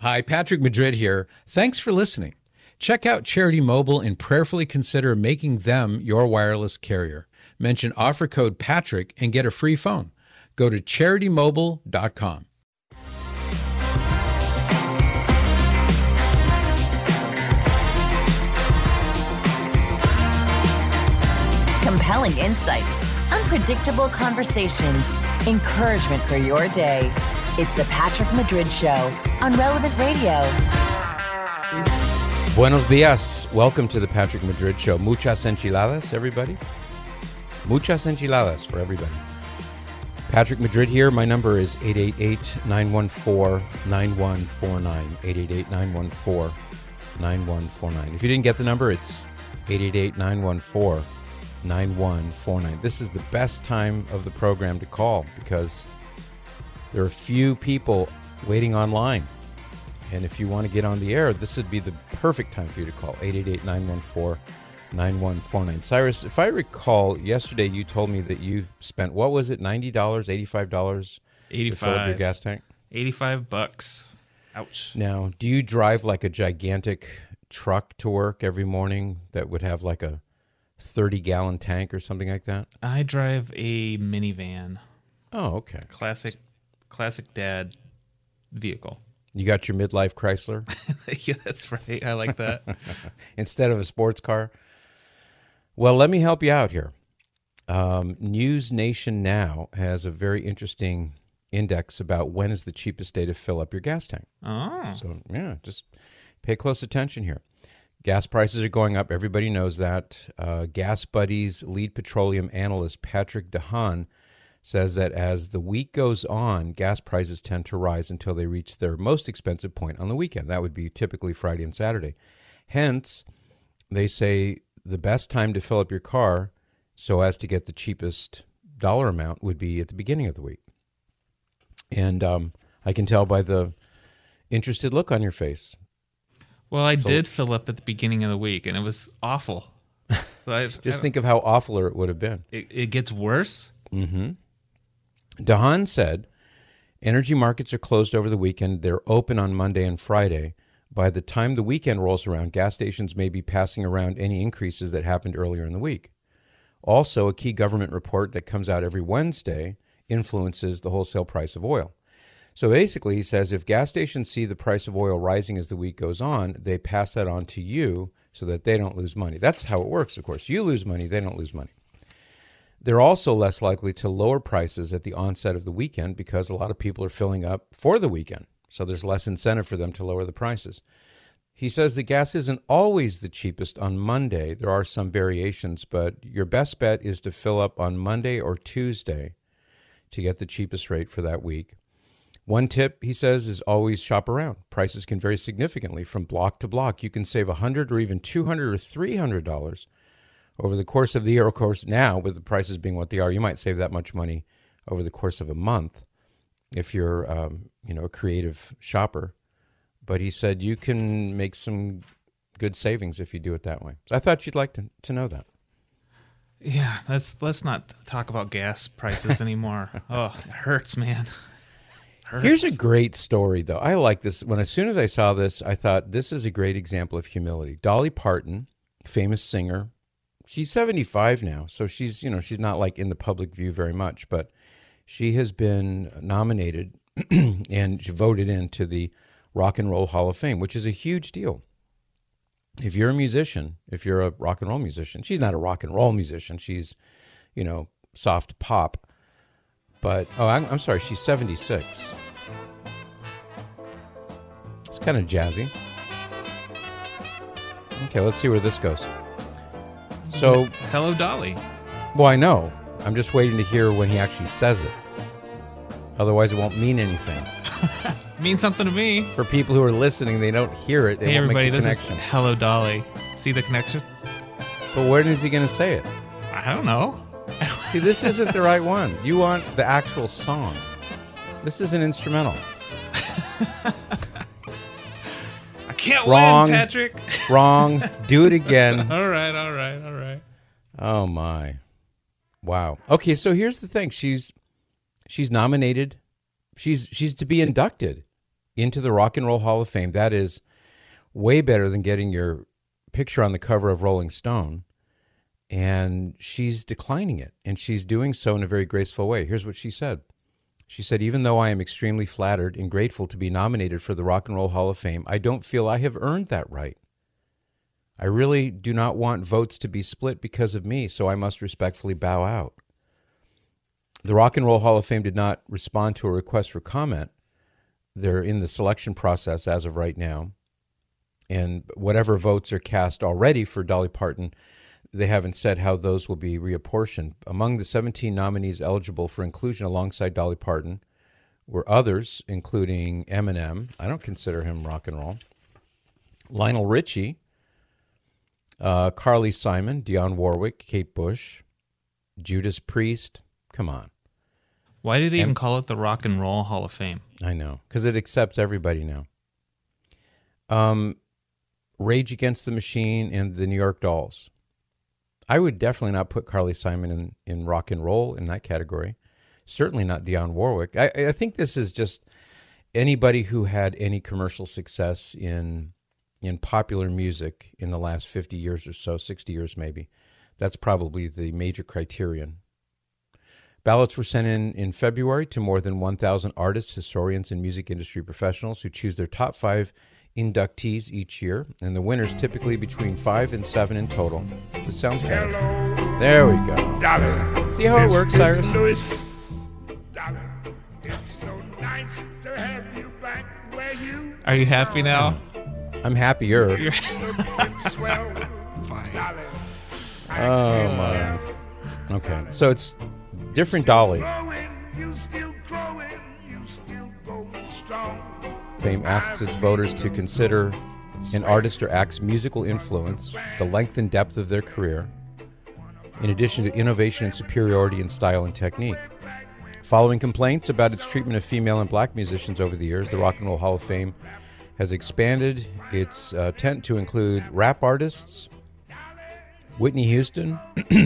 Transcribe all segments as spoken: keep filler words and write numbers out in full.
Hi, Patrick Madrid here. Thanks for listening. Check out Charity Mobile and prayerfully consider making them your wireless carrier. Mention offer code Patrick and get a free phone. Go to charity mobile dot com. Compelling insights, unpredictable conversations, encouragement for your day. It's the Patrick Madrid Show on Relevant Radio. Buenos dias. Welcome to the Patrick Madrid Show. Muchas enchiladas, everybody. Muchas enchiladas for everybody. Patrick Madrid here. My number is eight eight eight, nine one four, nine one four nine. eight eight eight, nine one four, nine one four nine. If you didn't get the number, it's eight eight eight, nine one four, nine one four nine. This is the best time of the program to call because there are few people waiting online. And if you want to get on the air, this would be the perfect time for you to call. eight eight eight, nine one four, nine one four nine. Cyrus, if I recall, yesterday you told me that you spent, what was it, ninety dollars, eighty-five dollars eighty-five to fill up your gas tank? eighty-five bucks. Ouch. Now, do you drive like a gigantic truck to work every morning that would have like a thirty-gallon tank or something like that? I drive a minivan. Oh, okay. Classic, classic dad vehicle. You got your midlife Chrysler? Yeah, that's right. I like that. Instead of a sports car? Well, let me help you out here. Um, News Nation Now has a very interesting index about when is the cheapest day to fill up your gas tank. Oh. So, yeah, just pay close attention here. Gas prices are going up. Everybody knows that. Uh, Gas Buddy's lead petroleum analyst, Patrick DeHaan, says that as the week goes on, gas prices tend to rise until they reach their most expensive point on the weekend. That would be typically Friday and Saturday. Hence, they say the best time to fill up your car so as to get the cheapest dollar amount would be at the beginning of the week. And um, I can tell by the interested look on your face. Well, I So- did fill up at the beginning of the week, and it was awful. So I, Just I- think of how awfuler it would have been. it, it gets worse. Mm-hmm. DeHaan said, energy markets are closed over the weekend. They're open on Monday and Friday. By the time the weekend rolls around, gas stations may be passing around any increases that happened earlier in the week. Also, a key government report that comes out every Wednesday influences the wholesale price of oil. So basically, he says if gas stations see the price of oil rising as the week goes on, they pass that on to you so that they don't lose money. That's how it works, of course. You lose money, they don't lose money. They're also less likely to lower prices at the onset of the weekend because a lot of people are filling up for the weekend. So there's less incentive for them to lower the prices. He says the gas isn't always the cheapest on Monday. There are some variations, but your best bet is to fill up on Monday or Tuesday to get the cheapest rate for that week. One tip, he says, is always shop around. Prices can vary significantly from block to block. You can save one hundred dollars or even two hundred dollars or three hundred dollars over the course of the year. Of course, now, with the prices being what they are, you might save that much money over the course of a month if you're, um, you know, a creative shopper. But he said you can make some good savings if you do it that way. So I thought you'd like to, to know that. Yeah, let's let's not talk about gas prices anymore. Oh, it hurts, man. Hurts. Here's a great story, though. I like this. When as soon as I saw this, I thought this is a great example of humility. Dolly Parton, famous singer. She's seventy-five now, so she's, you know, she's not like in the public view very much, but she has been nominated and she voted into the Rock and Roll Hall of Fame, which is a huge deal. If you're a musician, if you're a rock and roll musician, she's not a rock and roll musician. She's, you know, soft pop. But, oh, I'm, I'm sorry, she's seventy-six. It's kind of jazzy. Okay, let's see where this goes. So, hello, Dolly. well, I know. I'm just waiting to hear when he actually says it. Otherwise, it won't mean anything. Means something to me. For people who are listening, they don't hear it. They Hey, won't everybody, make the this connection. is Hello, Dolly. See the connection? But when is he going to say it? I don't know. See, this isn't the right one. You want the actual song. This is an instrumental. I can't Wrong. win, Patrick. Wrong. Do it again. All right, all right, all right. Oh, my. Wow. Okay, so here's the thing. She's she's nominated. She's she's to be inducted into the Rock and Roll Hall of Fame. That is way better than getting your picture on the cover of Rolling Stone. And she's declining it, and she's doing so in a very graceful way. Here's what she said. She said, even though I am extremely flattered and grateful to be nominated for the Rock and Roll Hall of Fame, I don't feel I have earned that right. I really do not want votes to be split because of me, so I must respectfully bow out. The Rock and Roll Hall of Fame did not respond to a request for comment. They're in the selection process as of right now. And whatever votes are cast already for Dolly Parton, they haven't said how those will be reapportioned. Among the seventeen nominees eligible for inclusion alongside Dolly Parton were others, including Eminem. I don't consider him rock and roll. Lionel Richie, uh, Carly Simon, Dionne Warwick, Kate Bush, Judas Priest. Come on. Why do they Em- even call it the Rock and Roll Hall of Fame? I know, because it accepts everybody now. Um, Rage Against the Machine and the New York Dolls. I would definitely not put Carly Simon in, in rock and roll in that category. Certainly not Dionne Warwick. I, I think this is just anybody who had any commercial success in in popular music in the last fifty years or so, sixty years maybe. That's probably the major criterion. Ballots were sent in in February to more than one thousand artists, historians, and music industry professionals who choose their top five inductees each year, and the winners typically between five and seven in total. This sounds better. There we go. Dolly, See how it works, Cyrus? Louis. Dolly, it's so nice to have you back where you Are you happy now? I'm happier. looking swell. Dolly, Oh, my. Okay, so it's different Dolly. growing, you still growing, you still going strong. Fame asks its voters to consider an artist or act's musical influence, the length and depth of their career, in addition to innovation and superiority in style and technique. Following complaints about its treatment of female and black musicians over the years, the Rock and Roll Hall of Fame has expanded its uh, tent to include rap artists, Whitney Houston,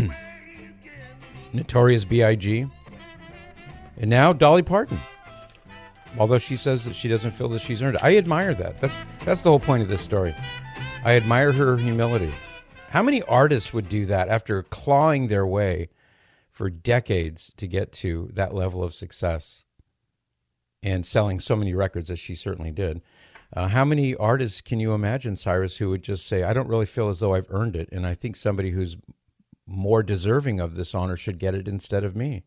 Notorious B I G, and now Dolly Parton. Although she says that she doesn't feel that she's earned it. I admire that. That's that's the whole point of this story. I admire her humility. How many artists would do that after clawing their way for decades to get to that level of success and selling so many records as she certainly did? Uh, how many artists can you imagine, Cyrus, who would just say, I don't really feel as though I've earned it, and I think somebody who's more deserving of this honor should get it instead of me?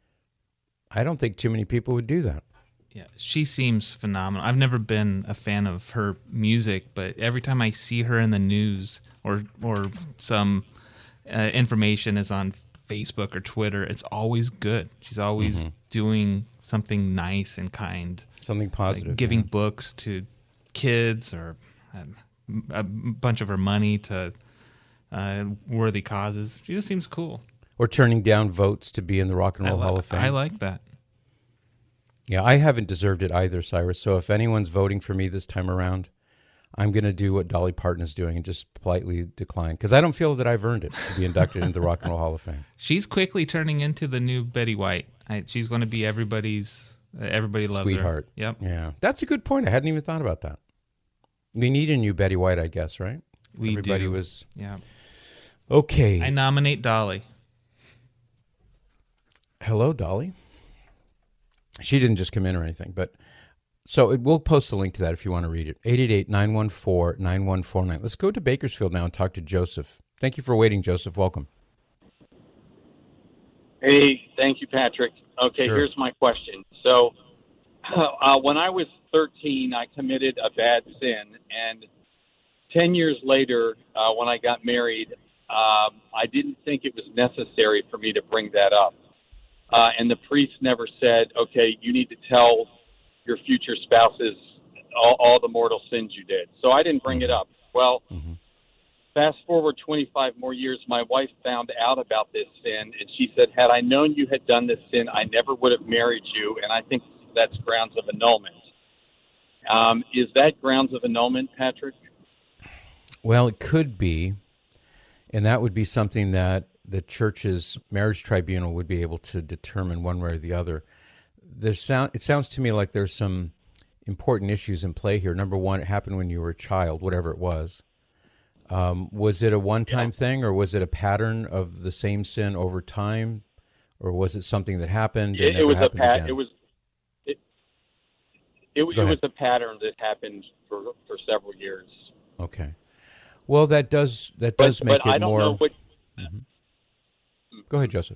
I don't think too many people would do that. Yeah, she seems phenomenal. I've never been a fan of her music, but every time I see her in the news or or some uh, information is on Facebook or Twitter, it's always good. She's always mm-hmm. doing something nice and kind, something positive, like giving yeah. books to kids or um, a bunch of her money to uh, worthy causes. She just seems cool. Or turning down votes to be in the Rock and Roll I li- Hall of Fame. I like that. Yeah, I haven't deserved it either, Cyrus. So if anyone's voting for me this time around, I'm going to do what Dolly Parton is doing and just politely decline, because I don't feel that I've earned it to be inducted into the Rock and Roll Hall of Fame. She's quickly turning into the new Betty White. I, she's going to be everybody's, uh, everybody loves Sweetheart. her. Yep. Yeah, that's a good point. I hadn't even thought about that. We need a new Betty White, I guess, right? We Everybody do. was... Yeah. Okay. I nominate Dolly. Hello, Dolly. She didn't just come in or anything, but so it, we'll post a link to that if you want to read it. eight eight eight, nine one four, nine one four nine. Let's go to Bakersfield now and talk to Joseph. Thank you for waiting, Joseph. Welcome. Hey, thank you, Patrick. Okay, Sure. Here's my question. So uh, when I was thirteen, I committed a bad sin, and ten years later, uh, when I got married, um, I didn't think it was necessary for me to bring that up. Uh, and the priest never said, okay, you need to tell your future spouses all, all the mortal sins you did. So I didn't bring it up. Well, Mm-hmm. fast forward twenty-five more years, my wife found out about this sin, and she said, had I known you had done this sin, I never would have married you, and I think that's grounds of annulment. Um, is that grounds of annulment, Patrick? Well, it could be, and that would be something that the church's marriage tribunal would be able to determine one way or the other. There's sound, it sounds to me like there's some important issues in play here. Number one, it happened when you were a child, whatever it was. Um, was it a one-time yeah. thing, or was it a pattern of the same sin over time, or was it something that happened and it, never it was happened a pat- again? It was it, it, it was a pattern that happened for for several years. Okay. Well, that does that but, does make but it I don't more. Know what, mm-hmm. Go ahead, Joseph.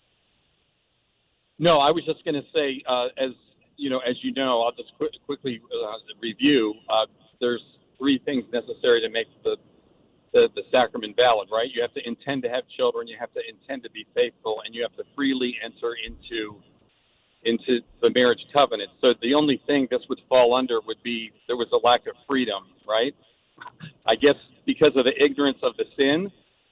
No, I was just going to say, uh, as you know, as you know, I'll just quick, quickly uh, review. Uh, there's three things necessary to make the, the the sacrament valid, right? You have to intend to have children, you have to intend to be faithful, and you have to freely enter into into the marriage covenant. So the only thing this would fall under would be there was a lack of freedom, right? I guess because of the ignorance of the sin.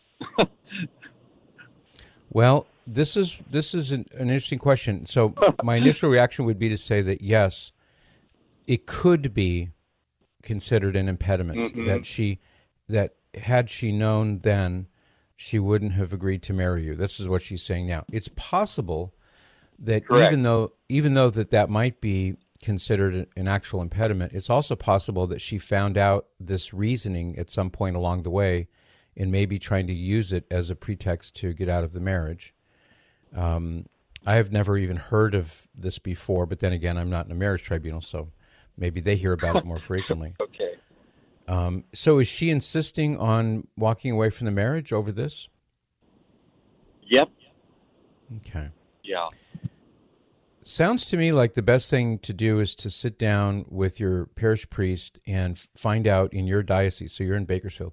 Well, this is this is an, an interesting question. So my initial reaction would be to say that yes, it could be considered an impediment, mm-hmm. that she that had she known then, she wouldn't have agreed to marry you. This is what she's saying now. It's possible that Correct. even though even though that that might be considered an actual impediment, it's also possible that she found out this reasoning at some point along the way and maybe trying to use it as a pretext to get out of the marriage. Um, I have never even heard of this before, but then again, I'm not in a marriage tribunal, so maybe they hear about it more frequently. Okay. Um, so is she insisting on walking away from the marriage over this? Yep. Okay. Yeah. Sounds to me like the best thing to do is to sit down with your parish priest and find out in your diocese, so you're in Bakersfield,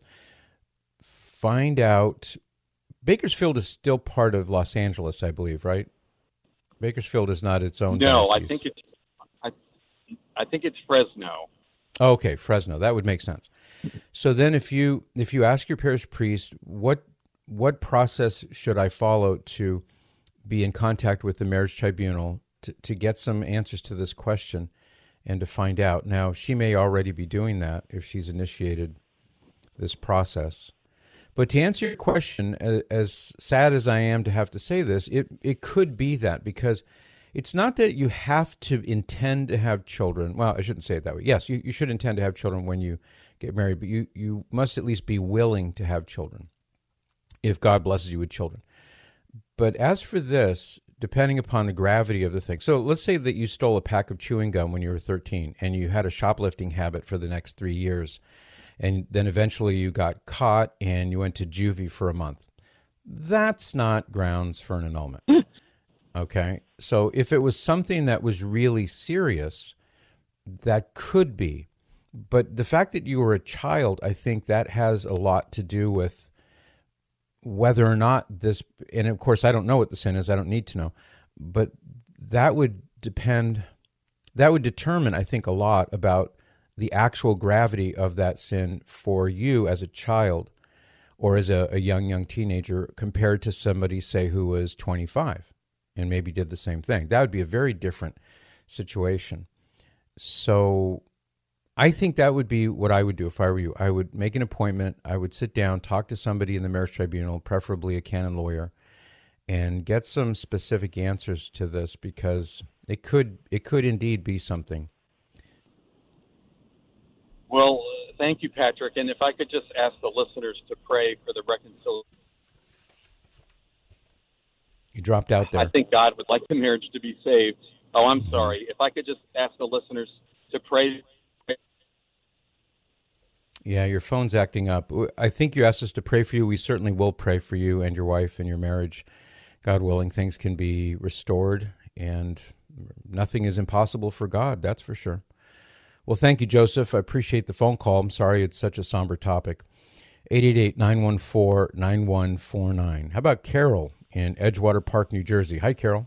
find out, Bakersfield is still part of Los Angeles, I believe, right? Bakersfield is not its own no, diocese. I think it's, I, I think it's Fresno. Okay, Fresno. That would make sense. So then if you if you ask your parish priest, what what process should I follow to be in contact with the marriage tribunal to, to get some answers to this question and to find out? Now, she may already be doing that if she's initiated this process. But to answer your question, as, as sad as I am to have to say this, it, it could be that, because it's not that you have to intend to have children. Well, I shouldn't say it that way. Yes, you, you should intend to have children when you get married, but you, you must at least be willing to have children if God blesses you with children. But as for this, depending upon the gravity of the thing, so let's say that you stole a pack of chewing gum when you were thirteen and you had a shoplifting habit for the next three years, and then eventually you got caught and you went to juvie for a month. That's not grounds for an annulment. Okay? So if it was something that was really serious, that could be. But the fact that you were a child, I think that has a lot to do with whether or not this, and of course I don't know what the sin is, I don't need to know, but that would depend, that would determine, I think, a lot about the actual gravity of that sin for you as a child or as a, a young, young teenager compared to somebody, say, who was twenty-five and maybe did the same thing. That would be a very different situation. So I think that would be what I would do if I were you. I would make an appointment. I would sit down, talk to somebody in the marriage tribunal, preferably a canon lawyer, and get some specific answers to this, because it could it could indeed be something. Well, uh, thank you, Patrick. And if I could just ask the listeners to pray for the reconciliation. You dropped out there. I think God would like the marriage to be saved. Oh, I'm mm-hmm. sorry. If I could just ask the listeners to pray. Yeah, your phone's acting up. I think you asked us to pray for you. We certainly will pray for you and your wife and your marriage. God willing, things can be restored, and nothing is impossible for God, that's for sure. Well, thank you, Joseph. I appreciate the phone call. I'm sorry it's such a somber topic. eight eight eight, nine one four, nine one four nine. How about Carol in Edgewater Park, New Jersey? Hi, Carol.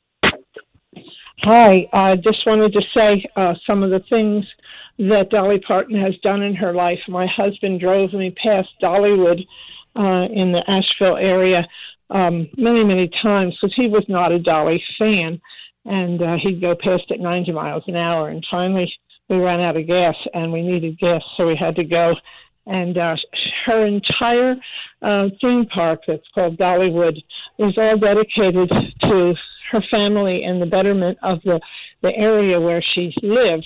Hi. I just wanted to say uh, some of the things that Dolly Parton has done in her life. My husband drove me past Dollywood uh, in the Asheville area um, many, many times because he was not a Dolly fan, and uh, he'd go past at ninety miles an hour, and finally we ran out of gas, and we needed gas, so we had to go. And uh, her entire uh, theme park that's called Dollywood is all dedicated to her family and the betterment of the, the area where she lived.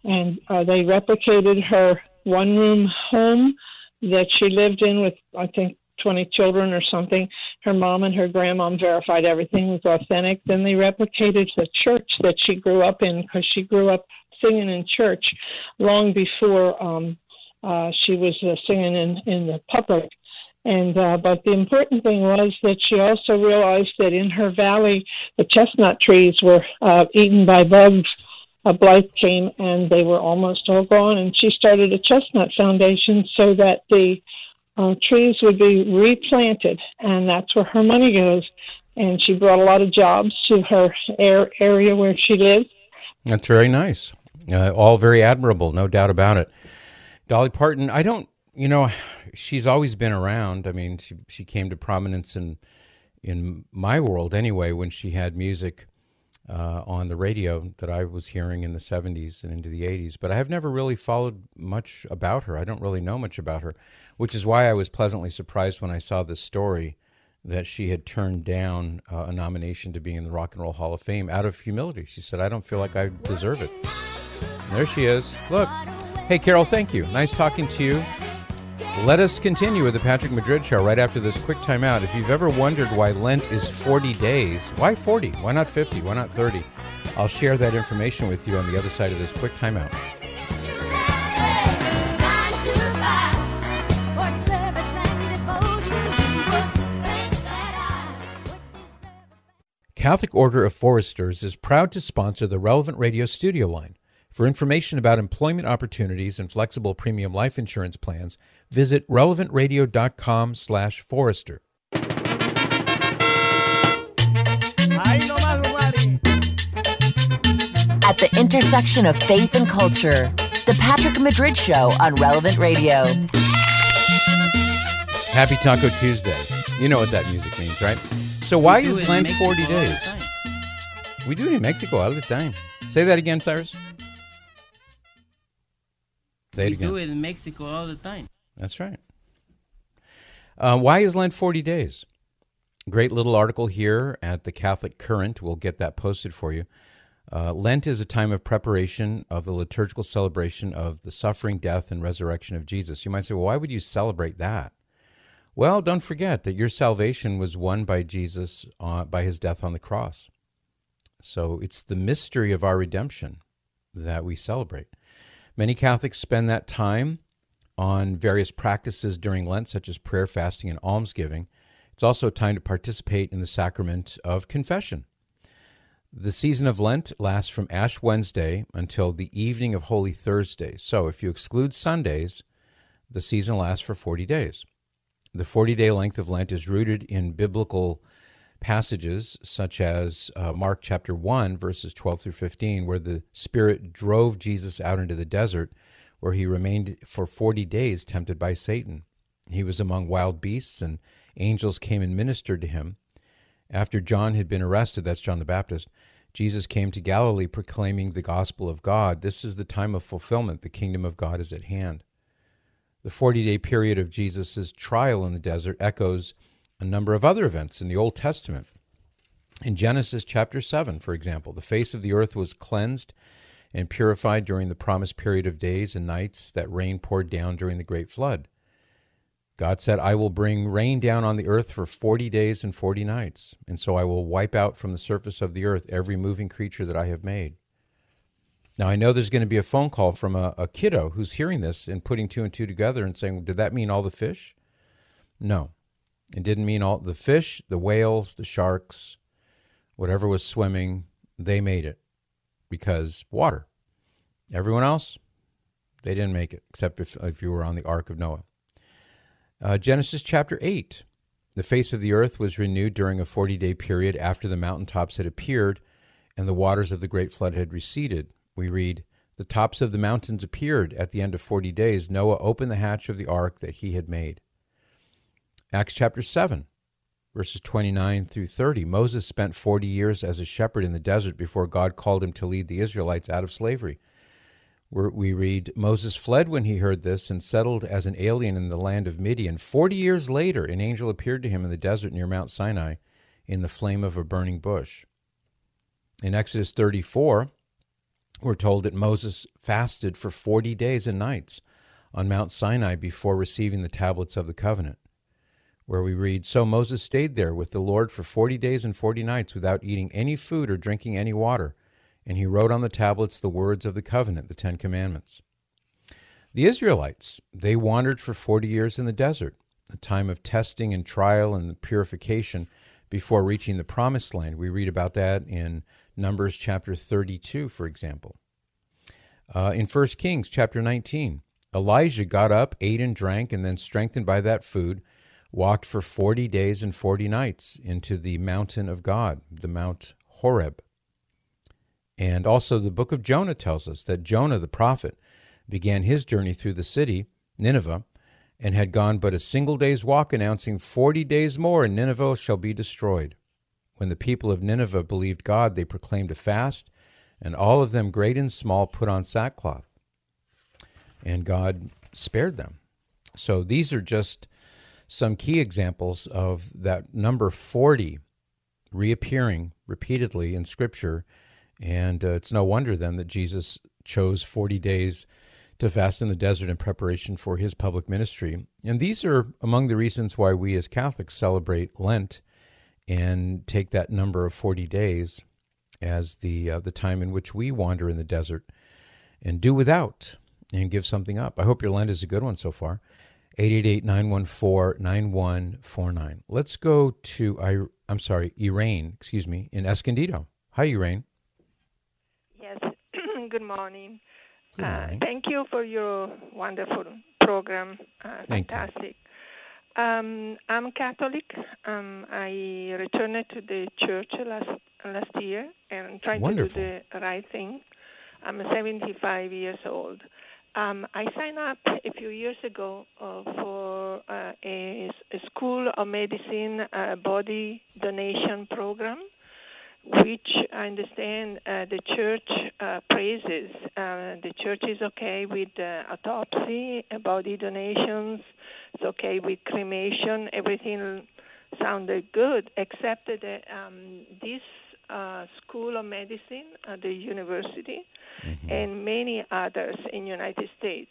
and uh, they replicated her one-room home that she lived in with, I think, twenty children or something. Her mom and her grandmom verified everything was authentic. Then they replicated the church that she grew up in, because she grew up singing in church long before um, uh, she was uh, singing in, in the public. And uh, but the important thing was that she also realized that in her valley, the chestnut trees were uh, eaten by bugs. A blight came, and they were almost all gone. And she started a chestnut foundation so that the uh, trees would be replanted, and that's where her money goes. And she brought a lot of jobs to her air, area where she lives. That's very nice. Uh, all very admirable, no doubt about it. Dolly Parton, I don't, you know, she's always been around. I mean, she she came to prominence in in my world anyway when she had music uh, on the radio that I was hearing in the seventies and into the eighties. But I have never really followed much about her. I don't really know much about her, which is why I was pleasantly surprised when I saw this story that she had turned down uh, a nomination to be in the Rock and Roll Hall of Fame out of humility. She said, I don't feel like I deserve it. And there she is. Look. Hey, Carol, thank you. Nice talking to you. Let us continue with the Patrick Madrid Show right after this quick timeout. If you've ever wondered why Lent is forty days, why forty? Why not fifty? Why not thirty? I'll share that information with you on the other side of this quick timeout. Catholic Order of Foresters is proud to sponsor the Relevant Radio studio line. For information about employment opportunities and flexible premium life insurance plans, visit relevant radio dot com slash forester. At the intersection of faith and culture, the Patrick Madrid Show on Relevant Radio. Happy Taco Tuesday. You know what that music means, right? So why is Lent forty days? We do it in Mexico all the time. Say that again, Cyrus. Say it we again. do it in Mexico all the time. That's right. Uh, why is Lent forty days? Great little article here at the Catholic Current. We'll get that posted for you. Uh, Lent is a time of preparation of the liturgical celebration of the suffering, death, and resurrection of Jesus. You might say, well, why would you celebrate that? Well, don't forget that your salvation was won by Jesus uh, by his death on the cross. So it's the mystery of our redemption that we celebrate. Many Catholics spend that time on various practices during Lent, such as prayer, fasting, and almsgiving. It's also time to participate in the sacrament of confession. The season of Lent lasts from Ash Wednesday until the evening of Holy Thursday. So if you exclude Sundays, the season lasts for forty days. The forty-day length of Lent is rooted in biblical passages such as uh, Mark chapter one, verses twelve through fifteen, where the Spirit drove Jesus out into the desert, where he remained for forty days tempted by Satan. He was among wild beasts, and angels came and ministered to him. After John had been arrested, that's John the Baptist, Jesus came to Galilee proclaiming the gospel of God. This is the time of fulfillment. The kingdom of God is at hand. The forty-day period of Jesus' trial in the desert echoes a number of other events in the Old Testament. In Genesis chapter seven, for example, the face of the earth was cleansed and purified during the promised period of days and nights that rain poured down during the great flood. God said, I will bring rain down on the earth for forty days and forty nights, and so I will wipe out from the surface of the earth every moving creature that I have made. Now, I know there's going to be a phone call from a, a kiddo who's hearing this and putting two and two together and saying, did that mean all the fish? No. It didn't mean all the fish, the whales, the sharks, whatever was swimming, they made it because water. Everyone else, they didn't make it, except if, if you were on the Ark of Noah. Uh, Genesis chapter eight, the face of the earth was renewed during a forty-day period after the mountaintops had appeared and the waters of the great flood had receded. We read, the tops of the mountains appeared at the end of forty days. Noah opened the hatch of the ark that he had made. Acts chapter seven, verses twenty-nine through thirty. Moses spent forty years as a shepherd in the desert before God called him to lead the Israelites out of slavery. We're, we read, Moses fled when he heard this and settled as an alien in the land of Midian. Forty years later, an angel appeared to him in the desert near Mount Sinai in the flame of a burning bush. In Exodus thirty-four, we're told that Moses fasted for forty days and nights on Mount Sinai before receiving the tablets of the covenant, where we read, "So Moses stayed there with the Lord for forty days and forty nights without eating any food or drinking any water, and he wrote on the tablets the words of the covenant, the Ten Commandments." The Israelites, they wandered for forty years in the desert, a time of testing and trial and purification before reaching the Promised Land. We read about that in Numbers chapter thirty-two, for example. Uh, in First Kings chapter nineteen, Elijah got up, ate and drank, and then, strengthened by that food, walked for forty days and forty nights into the mountain of God, the Mount Horeb. And also the book of Jonah tells us that Jonah, the prophet, began his journey through the city, Nineveh, and had gone but a single day's walk, announcing, "Forty days more, and Nineveh shall be destroyed." When the people of Nineveh believed God, they proclaimed a fast, and all of them, great and small, put on sackcloth. And God spared them. So these are just some key examples of that number forty reappearing repeatedly in Scripture. And uh, it's no wonder then that Jesus chose forty days to fast in the desert in preparation for his public ministry. And these are among the reasons why we as Catholics celebrate Lent and take that number of forty days as the uh, the time in which we wander in the desert and do without and give something up. I hope your Lent is a good one so far. eight eight eight, nine one four, nine one four nine. Let's go to, I, I'm sorry, Iraine, excuse me, in Escondido. Hi, Iraine. Yes, good morning. Good morning. Uh, thank you for your wonderful program. Uh, Thank fantastic. You. Um, I'm Catholic. Um, I returned to the church last last year and trying Wonderful. to do the right thing. I'm seventy-five years old. Um, I signed up a few years ago uh, for uh, a, a School of Medicine uh, body donation program, which I understand uh, the church uh, praises. Uh, the church is okay with uh, autopsy, uh, body donations. It's okay with cremation. Everything sounded good, except that um, this uh, School of Medicine at the university mm-hmm. and many others in the United States,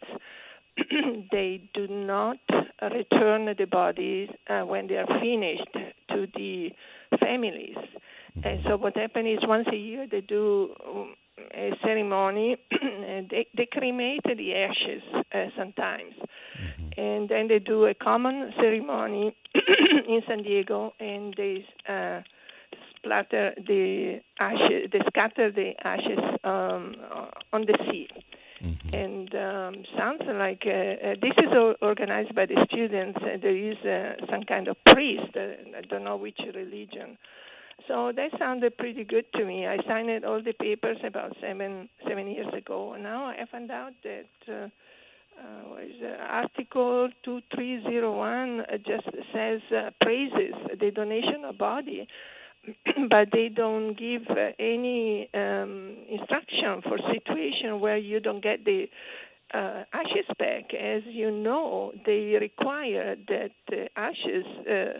they do not return the bodies uh, when they are finished to the families. And so what happens is once a year they do um, a ceremony, and they, they cremate the ashes uh, sometimes. Mm-hmm. And then they do a common ceremony in San Diego, and they uh, splatter the ashes, they scatter the ashes um, on the sea. Mm-hmm. And um, sounds like uh, uh, this is o- organized by the students. Uh, there is uh, some kind of priest, uh, I don't know which religion. So that sounded pretty good to me. I signed all the papers about seven seven years ago. Now I found out that uh, uh, what is it? Article two three zero one uh, just says uh, praises the donation of body, but they don't give uh, any um, instruction for situation where you don't get the uh, ashes back. As you know, they require that the ashes Uh,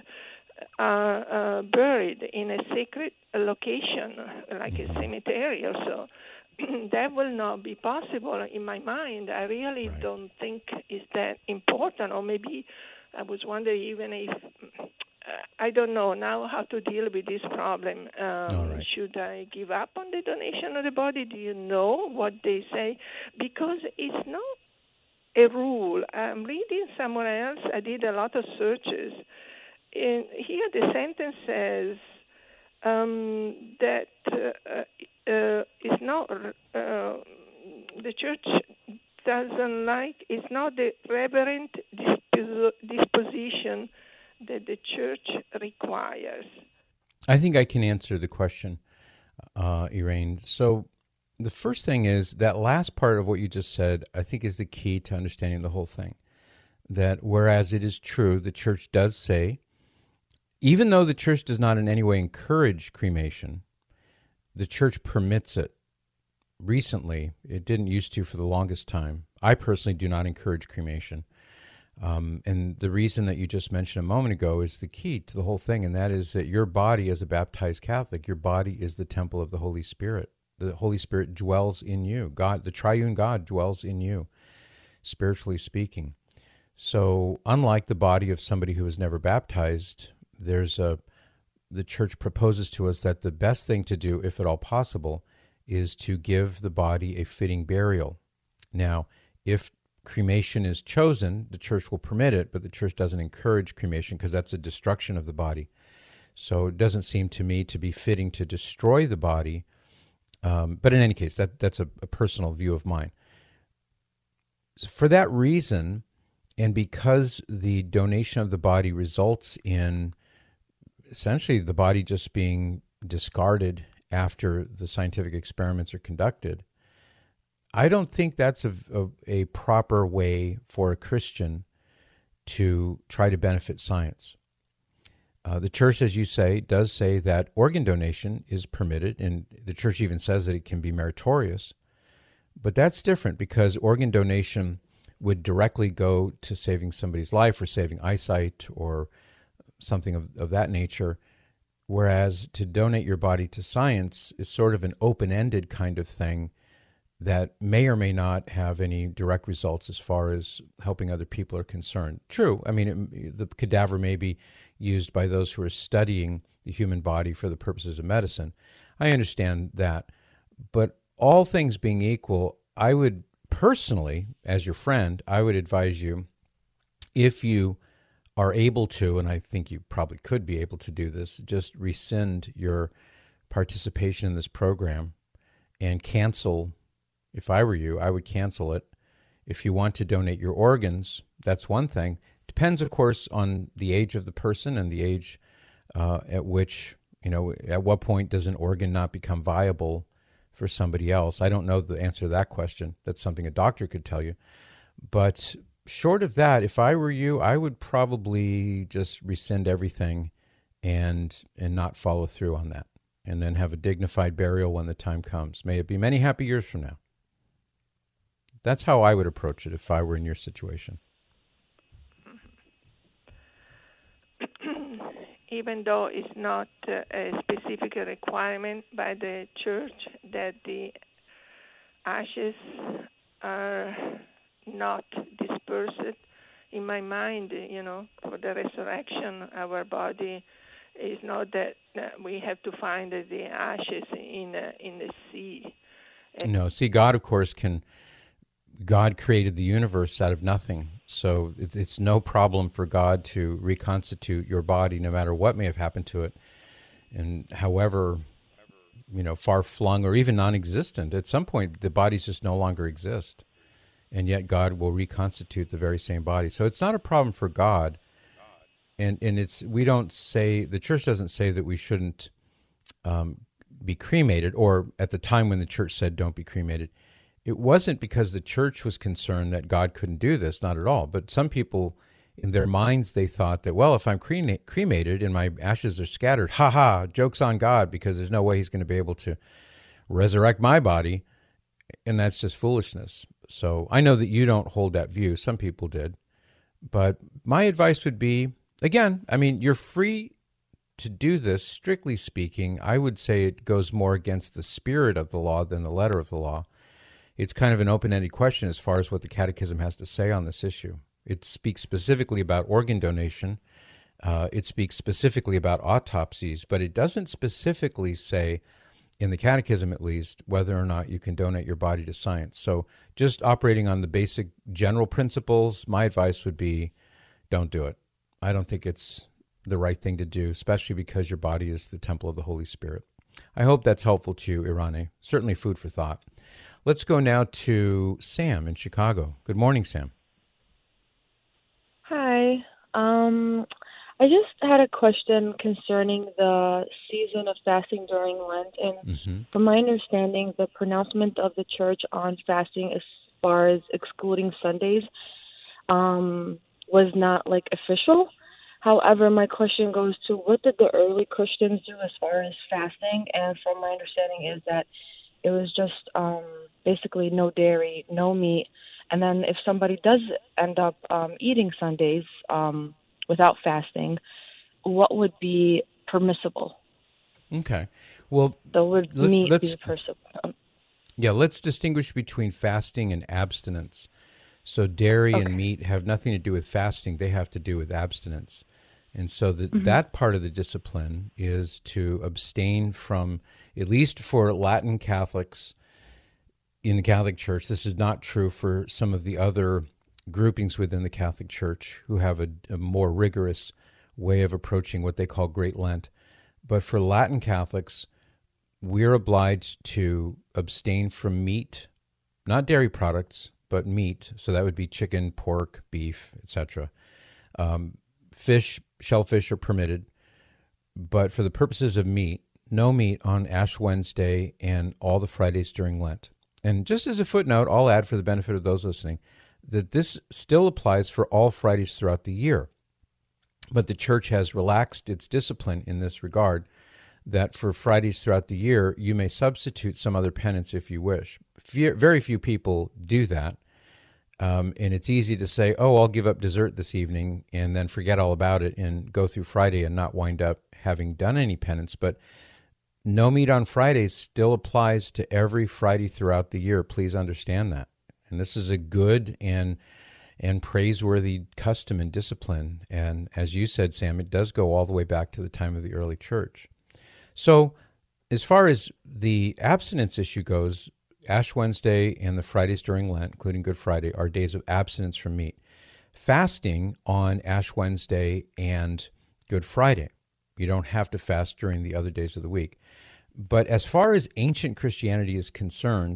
are uh, buried in a sacred location, like a cemetery or so. That will not be possible in my mind. I really right. don't think it's that important, or maybe I was wondering even if, uh, I don't know now how to deal with this problem. Um, right. Should I give up on the donation of the body? Do you know what they say? Because it's not a rule. I'm reading somewhere else. I did a lot of searches. In here, the sentence says um, that uh, uh, it's not uh, the church doesn't like. It's not the reverent disp- disposition that the church requires. I think I can answer the question, uh, Iraine. So the first thing is that last part of what you just said, I think, is the key to understanding the whole thing. That whereas it is true, the church does say, even though the church does not in any way encourage cremation, the church permits it. Recently, it didn't used to for the longest time. I personally do not encourage cremation. Um, and the reason that you just mentioned a moment ago is the key to the whole thing, and that is that your body as a baptized Catholic, your body is the temple of the Holy Spirit. The Holy Spirit dwells in you. God, the triune God dwells in you, spiritually speaking. So unlike the body of somebody who was never baptized, there's a the church proposes to us that the best thing to do, if at all possible, is to give the body a fitting burial. Now, if cremation is chosen, the church will permit it, but the church doesn't encourage cremation because that's a destruction of the body. So it doesn't seem to me to be fitting to destroy the body. Um, but in any case, that, that's a, a personal view of mine. For that reason, and because the donation of the body results in essentially the body just being discarded after the scientific experiments are conducted, I don't think that's a, a, a proper way for a Christian to try to benefit science. Uh, the church, as you say, does say that organ donation is permitted, and the church even says that it can be meritorious. But that's different because organ donation would directly go to saving somebody's life or saving eyesight or something of, of that nature, whereas to donate your body to science is sort of an open-ended kind of thing that may or may not have any direct results as far as helping other people are concerned. True, I mean, it, the cadaver may be used by those who are studying the human body for the purposes of medicine. I understand that. But all things being equal, I would personally, as your friend, I would advise you, if you are able to, and I think you probably could be able to do this, just rescind your participation in this program and cancel. If I were you, I would cancel it. If you want to donate your organs, that's one thing. Depends, of course, on the age of the person and the age uh, at which, you know, at what point does an organ not become viable for somebody else? I don't know the answer to that question. That's something a doctor could tell you. But short of that, if I were you, I would probably just rescind everything and and not follow through on that, and then have a dignified burial when the time comes. May it be many happy years from now. That's how I would approach it if I were in your situation. Even though it's not uh, a specific requirement by the church that the ashes are not dispersed, in my mind, you know, for the resurrection, our body is not that uh, we have to find the ashes in uh, in the sea. No, see, God, of course, can. God created the universe out of nothing, so it's, it's no problem for God to reconstitute your body, no matter what may have happened to it, and however, you know, far flung or even non-existent. At some point, the bodies just no longer exist, and yet God will reconstitute the very same body. So it's not a problem for God, and and it's we don't say the church doesn't say that we shouldn't um, be cremated, or at the time when the church said don't be cremated. It wasn't because the church was concerned that God couldn't do this, not at all. But some people, in their minds, they thought that, well, if I'm crema- cremated and my ashes are scattered, ha ha, joke's on God, because there's no way he's going to be able to resurrect my body. And that's just foolishness. So I know that you don't hold that view. Some people did. But my advice would be, again, I mean, you're free to do this. Strictly speaking, I would say it goes more against the spirit of the law than the letter of the law. It's kind of an open-ended question as far as what the Catechism has to say on this issue. It speaks specifically about organ donation. Uh, it speaks specifically about autopsies, but it doesn't specifically say, in the Catechism at least, whether or not you can donate your body to science. So just operating on the basic general principles, my advice would be don't do it. I don't think it's the right thing to do, especially because your body is the temple of the Holy Spirit. I hope that's helpful to you, Irane. Certainly food for thought. Let's go now to Sam in Chicago. Good morning, Sam. Hi. Um, I just had a question concerning the season of fasting during Lent. And Mm-hmm. from my understanding, the pronouncement of the church on fasting as far as excluding Sundays um, was not, like, official. However, my question goes to what did the early Christians do as far as fasting? And from my understanding is that it was just um, basically no dairy, no meat. And then if somebody does end up um, eating Sundays um, without fasting, what would be permissible? Okay. Well, So would let's, meat let's, be permissible? yeah, let's distinguish between fasting and abstinence. So dairy Okay. and meat have nothing to do with fasting. They have to do with abstinence. And so the, Mhm. that part of the discipline is to abstain from, at least for Latin Catholics in the Catholic Church. This is not true for some of the other groupings within the Catholic Church who have a, a more rigorous way of approaching what they call Great Lent. But for Latin Catholics, we're obliged to abstain from meat, not dairy products, but meat. So that would be chicken, pork, beef, et cetera. Um, fish, shellfish are permitted, but for the purposes of meat, no meat on Ash Wednesday and all the Fridays during Lent. And just as a footnote, I'll add for the benefit of those listening, that this still applies for all Fridays throughout the year. But the church has relaxed its discipline in this regard, that for Fridays throughout the year, you may substitute some other penance if you wish. Few, very few people do that. Um, and it's easy to say, oh, I'll give up dessert this evening and then forget all about it and go through Friday and not wind up having done any penance. But no meat on Fridays still applies to every Friday throughout the year. Please understand that. And this is a good and and praiseworthy custom and discipline. And as you said, Sam, it does go all the way back to the time of the early church. So as far as the abstinence issue goes, Ash Wednesday and the Fridays during Lent, including Good Friday, are days of abstinence from meat. Fasting on Ash Wednesday and Good Friday. You don't have to fast during the other days of the week. But as far as ancient Christianity is concerned,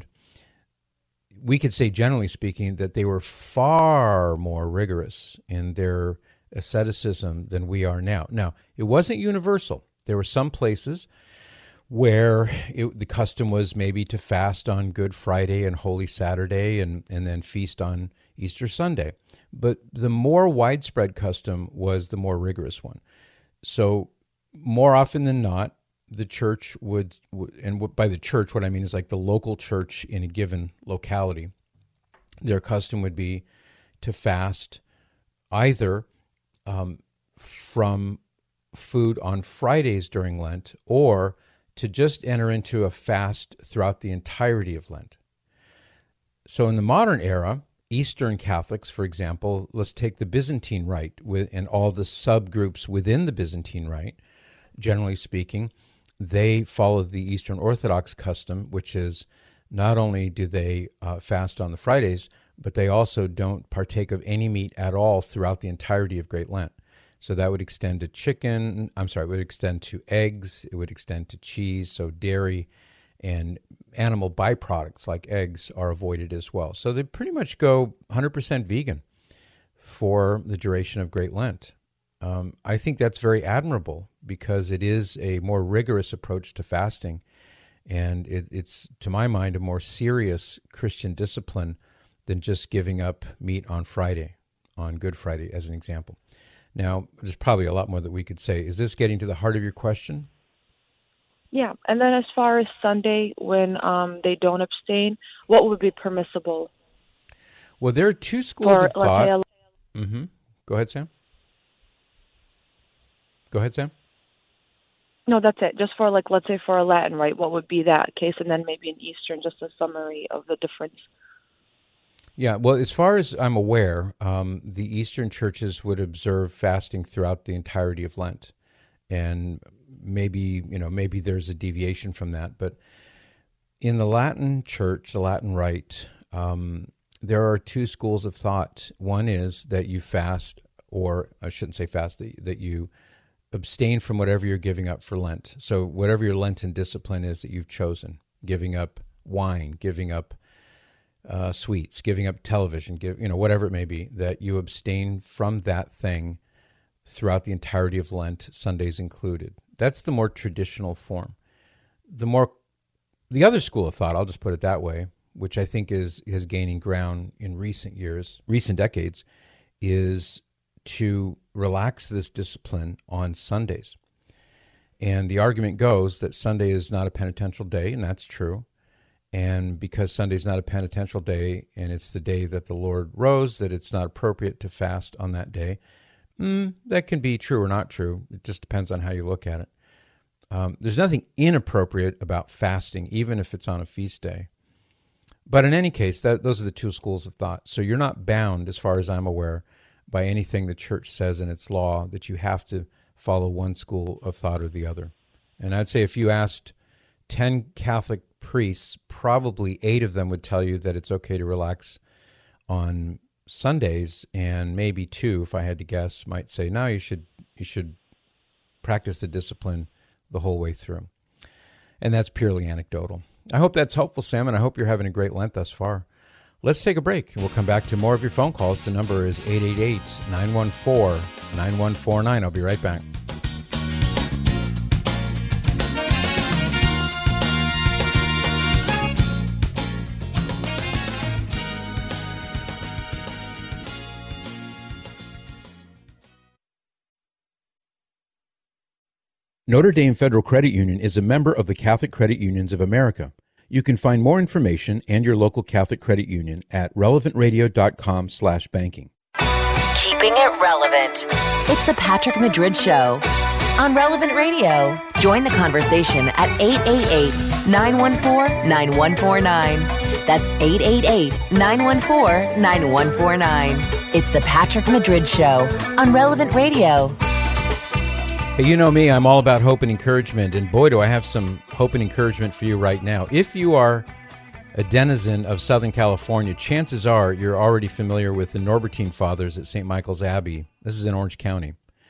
we could say, generally speaking, that they were far more rigorous in their asceticism than we are now. Now, it wasn't universal. There were some places where it, the custom was maybe to fast on Good Friday and Holy Saturday and, and then feast on Easter Sunday. But the more widespread custom was the more rigorous one. So more often than not, the church would, and by the church, what I mean is like the local church in a given locality, their custom would be to fast either um, from food on Fridays during Lent or to just enter into a fast throughout the entirety of Lent. So in the modern era, Eastern Catholics, for example, let's take the Byzantine Rite with, and all the subgroups within the Byzantine Rite, generally speaking, they follow the Eastern Orthodox custom, which is not only do they uh, fast on the Fridays, but they also don't partake of any meat at all throughout the entirety of Great Lent. So that would extend to chicken, I'm sorry, it would extend to eggs, it would extend to cheese, so dairy and animal byproducts like eggs are avoided as well. So they pretty much go one hundred percent vegan for the duration of Great Lent. Um, I think that's very admirable because it is a more rigorous approach to fasting, and it, it's, to my mind, a more serious Christian discipline than just giving up meat on Friday, on Good Friday, as an example. Now, there's probably a lot more that we could say. Is this getting to the heart of your question? Yeah, and then as far as Sunday, when um, they don't abstain, what would be permissible? Well, there are two schools For, of thought. let's say, Mm-hmm. Go ahead, Sam. Go ahead, Sam. No, that's it. Just for, like, let's say for a Latin rite, what would be that case? And then maybe an Eastern, just a summary of the difference. Yeah, well, as far as I'm aware, um, the Eastern churches would observe fasting throughout the entirety of Lent. And maybe, you know, maybe there's a deviation from that. But in the Latin church, the Latin rite, um, there are two schools of thought. One is that you fast, or I shouldn't say fast, that, that you abstain from whatever you're giving up for Lent. So whatever your Lenten discipline is that you've chosen, giving up wine, giving up uh, sweets, giving up television, give, you know, whatever it may be, that you abstain from that thing throughout the entirety of Lent, Sundays included. That's the more traditional form. The more, the other school of thought, I'll just put it that way, which I think is is gaining ground in recent years, recent decades, is to relax this discipline on Sundays. And the argument goes that Sunday is not a penitential day, and that's true. And because Sunday is not a penitential day, and it's the day that the Lord rose, that it's not appropriate to fast on that day. Mm, that can be true or not true. It just depends on how you look at it. Um, there's nothing inappropriate about fasting, even if it's on a feast day. But in any case, that, those are the two schools of thought. So you're not bound, as far as I'm aware, by anything the church says in its law that you have to follow one school of thought or the other. And I'd say if you asked ten Catholic priests, probably eight of them would tell you that it's okay to relax on Sundays, and maybe two, if I had to guess, might say, no, you should you should practice the discipline the whole way through. And that's purely anecdotal. I hope that's helpful, Sam, and I hope you're having a great Lent thus far. Let's take a break, and we'll come back to more of your phone calls. The number is eight eight eight, nine one four, nine one four nine. I'll be right back. Notre Dame Federal Credit Union is a member of the Catholic Credit Unions of America. You can find more information and your local Catholic Credit Union at relevant radio dot com slash banking. Keeping it relevant. It's the Patrick Madrid Show on Relevant Radio. Join the conversation at eight eight eight, nine one four, nine one four nine. That's eight eight eight, nine one four, nine one four nine. It's the Patrick Madrid Show on Relevant Radio. Hey, you know me, I'm all about hope and encouragement, and boy, do I have some hope and encouragement for you right now. If you are a denizen of Southern California, chances are you're already familiar with the Norbertine Fathers at Saint Michael's Abbey. This is in Orange County.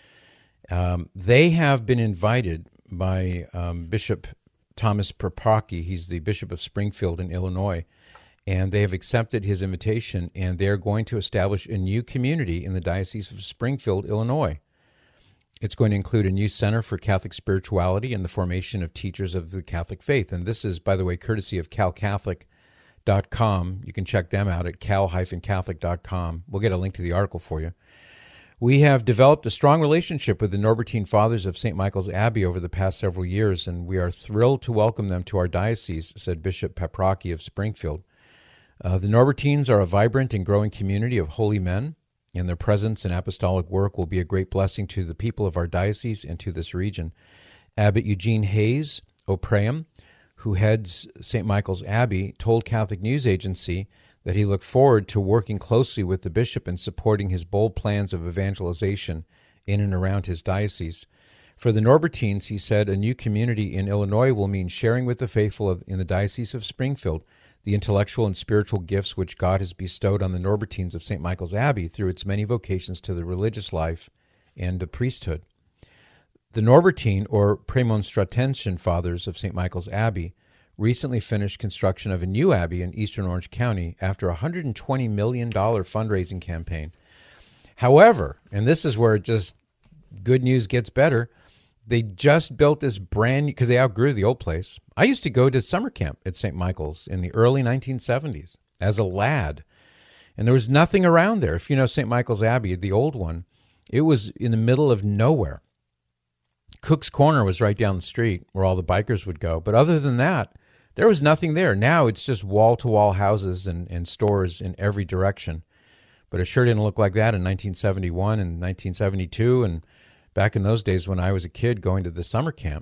Um, they have been invited by um, Bishop Thomas Paprocki. He's the Bishop of Springfield in Illinois, and they have accepted his invitation, and they're going to establish a new community in the Diocese of Springfield, Illinois. It's going to include a new center for Catholic spirituality and the formation of teachers of the Catholic faith. And this is, by the way, courtesy of cal catholic dot com. You can check them out at cal dash catholic dot com. We'll get a link to the article for you. We have developed a strong relationship with the Norbertine Fathers of Saint Michael's Abbey over the past several years, and we are thrilled to welcome them to our diocese, said Bishop Paprocki of Springfield. Uh, the Norbertines are a vibrant and growing community of holy men, and their presence and apostolic work will be a great blessing to the people of our diocese and to this region. Abbot Eugene Hayes O'Praham, who heads Saint Michael's Abbey, told Catholic News Agency that he looked forward to working closely with the bishop and supporting his bold plans of evangelization in and around his diocese. For the Norbertines, he said, a new community in Illinois will mean sharing with the faithful of, in the Diocese of Springfield the intellectual and spiritual gifts which God has bestowed on the Norbertines of Saint Michael's Abbey through its many vocations to the religious life and the priesthood. The Norbertine, or Premonstratensian Fathers of Saint Michael's Abbey, recently finished construction of a new abbey in eastern Orange County after a one hundred twenty million dollars fundraising campaign. However, and this is where it just good news gets better, they just built this brand new, because they outgrew the old place. I used to go to summer camp at Saint Michael's in the early nineteen seventies as a lad, and there was nothing around there. If you know Saint Michael's Abbey, the old one, it was in the middle of nowhere. Cook's Corner was right down the street where all the bikers would go, but other than that, there was nothing there. Now it's just wall-to-wall houses and, and stores in every direction, but it sure didn't look like that in nineteen seventy-one and nineteen seventy-two, and back in those days when I was a kid going to the summer camp.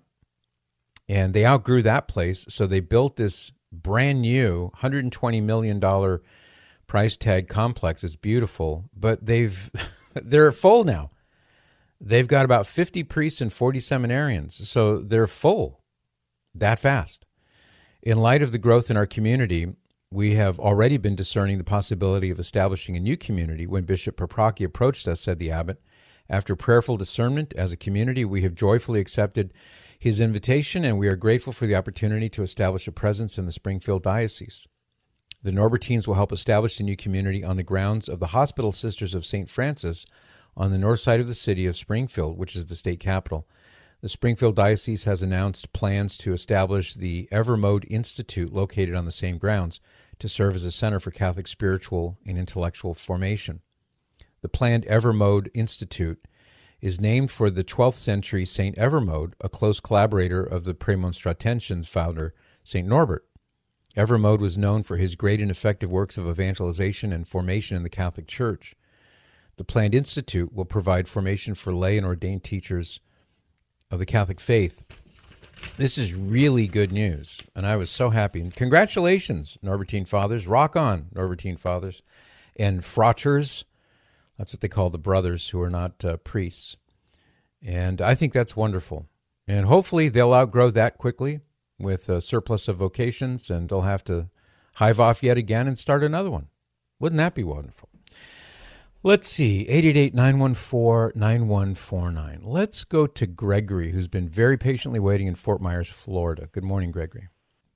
And they outgrew that place, so they built this brand new one hundred twenty million dollars price tag complex. It's beautiful, but they've they're full now. They've got about fifty priests and forty seminarians, so they're full that fast. In light of the growth in our community, we have already been discerning the possibility of establishing a new community when Bishop Paprocki approached us, said the abbot. After prayerful discernment, as a community, we have joyfully accepted his invitation, and we are grateful for the opportunity to establish a presence in the Springfield Diocese. The Norbertines will help establish the new community on the grounds of the Hospital Sisters of Saint Francis on the north side of the city of Springfield, which is the state capital. The Springfield Diocese has announced plans to establish the Evermode Institute located on the same grounds to serve as a center for Catholic spiritual and intellectual formation. The planned Evermode Institute is named for the twelfth century Saint Evermode, a close collaborator of the Premonstratensian founder, Saint Norbert. Evermode was known for his great and effective works of evangelization and formation in the Catholic Church. The planned institute will provide formation for lay and ordained teachers of the Catholic faith This is really good news, and I was so happy. And congratulations, Norbertine Fathers. Rock on, Norbertine Fathers. And Fraters, that's what they call the brothers who are not uh, priests. And I think that's wonderful. And hopefully they'll outgrow that quickly with a surplus of vocations, and they'll have to hive off yet again and start another one. Wouldn't that be wonderful? Let's see, eight eight eight, nine one four, nine one four nine. Let's go to Gregory, who's been very patiently waiting in Fort Myers, Florida. Good morning, Gregory.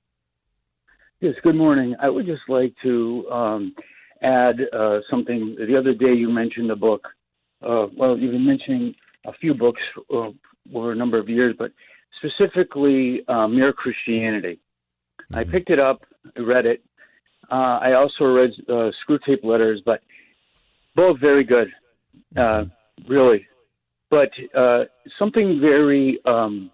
Yes, good morning. I would just like to um, add uh, something. The other day you mentioned a book. Uh, well, you've been mentioning a few books uh, over a number of years, but specifically uh, Mere Christianity. Mm-hmm. I picked it up, read it. Uh, I also read uh, Screwtape Letters, but both very good, uh, really. But uh, something very um,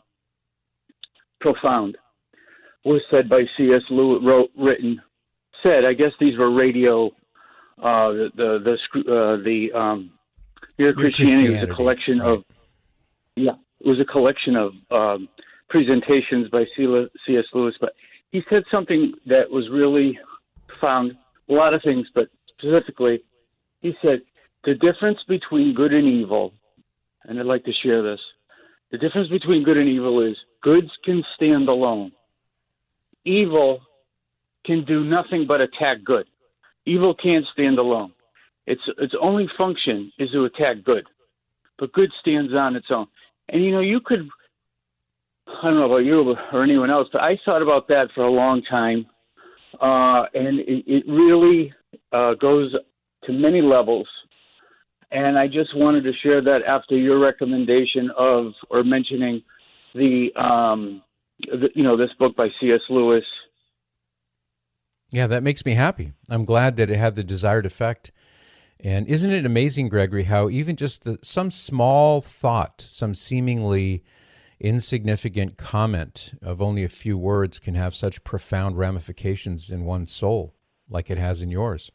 profound was said by C S. Lewis, wrote, written, said. I guess these were radio. Uh, the the the, uh, the um, Mere Christianity was a collection right. of. Yeah, it was a collection of um, presentations by C S. Lewis, but he said something that was really profound. A lot of things, but specifically, he said the difference between good and evil, and I'd like to share this. The difference between good and evil is goods can stand alone. Evil can do nothing but attack good. Evil can't stand alone. Its its only function is to attack good, but good stands on its own. And you know, you could, I don't know about you or anyone else, but I thought about that for a long time, uh, and it, it really uh, goes to many levels. And I just wanted to share that after your recommendation of or mentioning the, um, the you know, this book by C S. Lewis. Yeah, that makes me happy. I'm glad that it had the desired effect. And isn't it amazing, Gregory, how even just the, some small thought, some seemingly insignificant comment of only a few words can have such profound ramifications in one's soul, like it has in yours?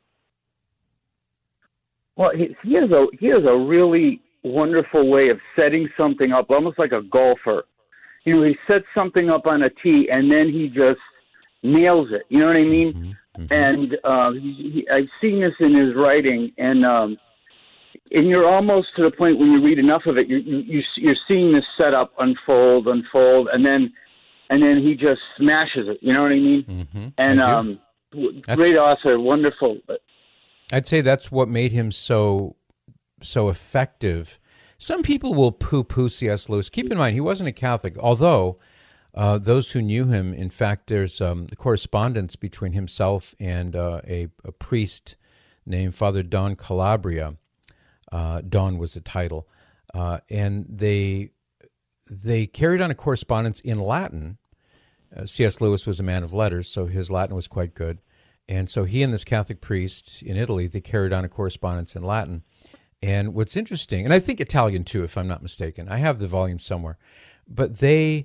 Well, he, he has a he has a really wonderful way of setting something up, almost like a golfer. You know, he sets something up on a tee, and then he just nails it. You know what I mean? Mm-hmm, mm-hmm. And uh, he, he, I've seen this in his writing, and um, and you're almost to the point when you read enough of it, you, you you're seeing this setup unfold, unfold, and then and then he just smashes it. You know what I mean? Mm-hmm, and I um, great author, wonderful. I'd say that's what made him so so effective. Some people will poo-poo C S. Lewis. Keep in mind, he wasn't a Catholic, although uh, those who knew him, in fact, there's um, correspondence between himself and uh, a, a priest named Father Don Calabria. Uh, Don was the title. Uh, and they they carried on a correspondence in Latin. Uh, C S. Lewis was a man of letters, so his Latin was quite good. And so he and this Catholic priest in Italy, they carried on a correspondence in Latin. And what's interesting, and I think Italian too, if I'm not mistaken, I have the volume somewhere, but they,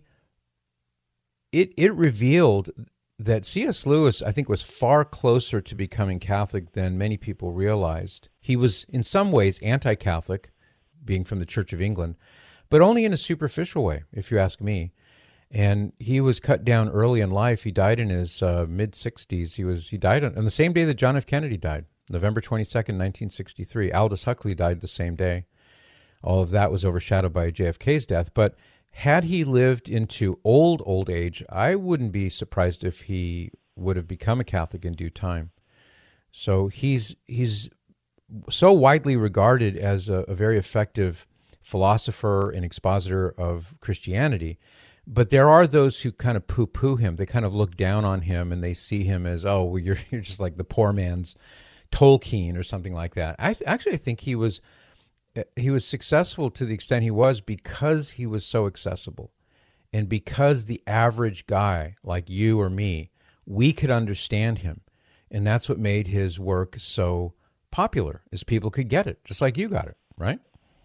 it it revealed that C S. Lewis, I think, was far closer to becoming Catholic than many people realized. He was in some ways anti-Catholic, being from the Church of England, but only in a superficial way, if you ask me. And he was cut down early in life. He died in his uh, mid-sixties. He was he died on, on the same day that John F. Kennedy died, November twenty-second, nineteen sixty-three. Aldous Huxley died the same day. All of that was overshadowed by J F K's death. But had he lived into old, old age, I wouldn't be surprised if he would have become a Catholic in due time. So he's he's so widely regarded as a, a very effective philosopher and expositor of Christianity. But there are those who kind of poo-poo him. They kind of look down on him, and they see him as, oh, well, you're you're just like the poor man's Tolkien or something like that. I th- actually I think he was he was successful to the extent he was because he was so accessible, and because the average guy like you or me, we could understand him, and that's what made his work so popular. Is people could get it, just like you got it, right?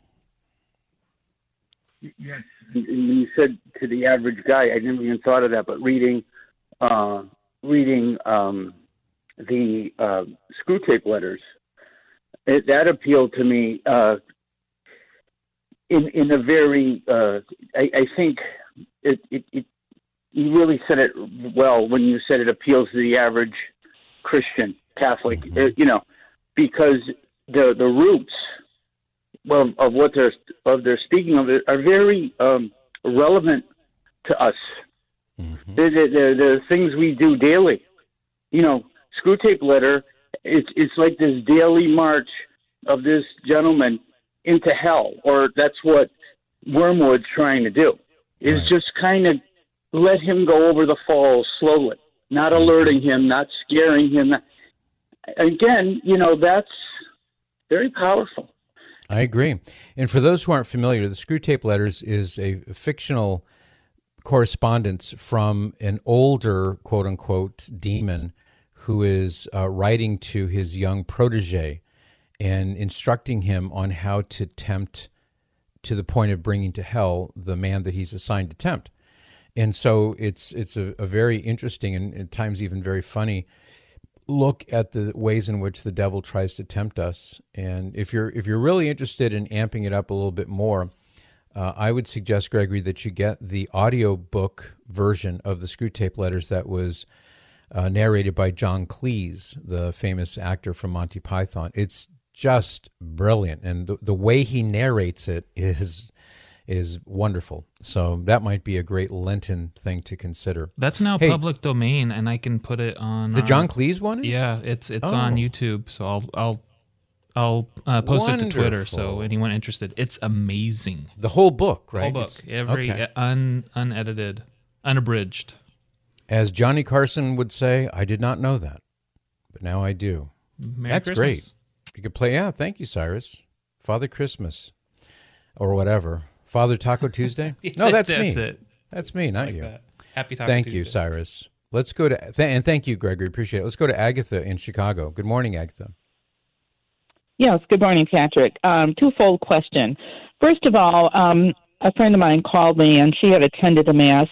Yes. When you said to the average guy, I never even thought of that, but reading uh, reading um, the uh, Screwtape Letters, it, that appealed to me uh, in in a very, uh, I, I think it, it, it you really said it well when you said it appeals to the average Christian Catholic. Mm-hmm. Uh, you know, because the the roots of, of what they're of they're speaking of are very um, relevant to us. Mm-hmm. They're, they're, they're things we do daily. You know, Screwtape Letter. It's it's like this daily march of this gentleman into hell, or that's what Wormwood's trying to do. Is right. just kind of let him go over the falls slowly, not alerting him, not scaring him. Again, you know, that's very powerful. I agree. And for those who aren't familiar, the Screwtape Letters is a fictional correspondence from an older, quote-unquote, demon who is uh, writing to his young protege and instructing him on how to tempt to the point of bringing to hell the man that he's assigned to tempt. And so it's it's a, a very interesting and at times even very funny look at the ways in which the devil tries to tempt us. And if you're if you're really interested in amping it up a little bit more, uh, I would suggest, Gregory, that you get the audiobook version of the Screwtape Letters that was uh, narrated by John Cleese, the famous actor from Monty Python. It's just brilliant, and the, the way he narrates it is is wonderful. So that might be a great Lenten thing to consider. That's now Hey, public domain, and I can put it on the uh, John Cleese one is? Yeah, it's it's Oh. on YouTube, so I'll I'll I'll uh, post it to Twitter. So Wonderful. anyone interested, it's amazing. The whole book, right? Whole book, It's- every okay. un unedited, unabridged. As Johnny Carson would say, I did not know that, but now I do. Merry That's Christmas. great. You could play, yeah, thank you, Cyrus. Father Christmas, or whatever. Father Taco Tuesday? No, that's, That's me. it. That's me, not Like you. that. Happy Taco Thank Tuesday. you, Cyrus. Let's go to, th- and thank you, Gregory, appreciate it. Let's go to Agatha in Chicago. Good morning, Agatha. Yes, good morning, Patrick. Um, twofold question. First of all, um, a friend of mine called me, and she had attended a Mass,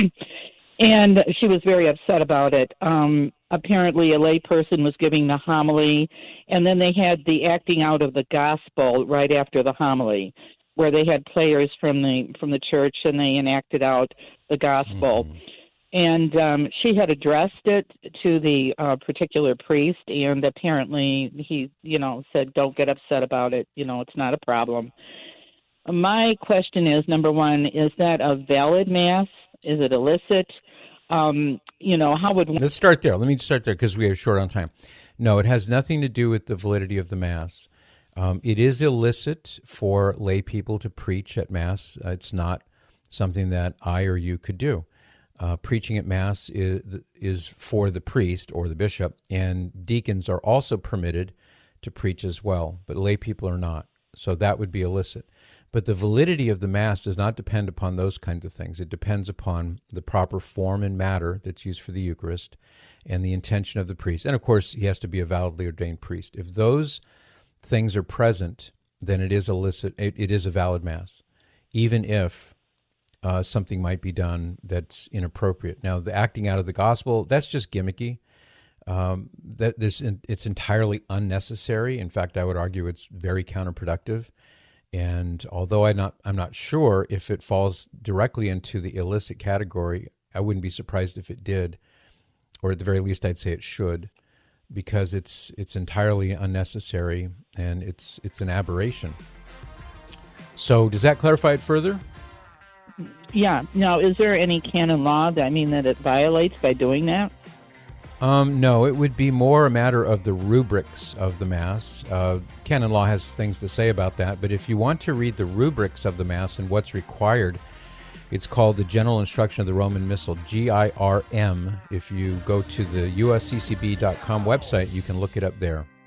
and she was very upset about it. Um, apparently, a lay person was giving the homily, and then they had the acting out of the gospel right after the homily, where they had players from the from the church, and they enacted out the gospel. Mm-hmm. And um, she had addressed it to the uh, particular priest, and apparently he, you know, said, don't get upset about it. You know, it's not a problem. My question is, number one, is that a valid Mass? Is it illicit? Um, you know, how would... Let's start there. Let me start there because we are short on time. No, it has nothing to do with the validity of the Mass. Um, it is illicit for lay people to preach at Mass. Uh, it's not something that I or you could do. Uh, preaching at Mass is, is for the priest or the bishop, and deacons are also permitted to preach as well, but lay people are not. So that would be illicit. But the validity of the Mass does not depend upon those kinds of things. It depends upon the proper form and matter that's used for the Eucharist and the intention of the priest. And, of course, he has to be a validly ordained priest. If those things are present, then it is illicit. It, it is a valid Mass, even if Uh, something might be done that's inappropriate. Now, the acting out of the gospel, that's just gimmicky. Um, that this it's entirely unnecessary. In fact, I would argue it's very counterproductive. And although I'm not, I'm not sure if it falls directly into the illicit category, I wouldn't be surprised if it did, or at the very least, I'd say it should, because it's it's entirely unnecessary and it's it's an aberration. So, does that clarify it further? Yeah. Now, is there any canon law that I mean that it violates by doing that? Um, no, it would be more a matter of the rubrics of the Mass. Uh, canon law has things to say about that, but if you want to read the rubrics of the Mass and what's required, it's called the General Instruction of the Roman Missal, G I R M. If you go to the U S C C B dot com website, you can look it up there.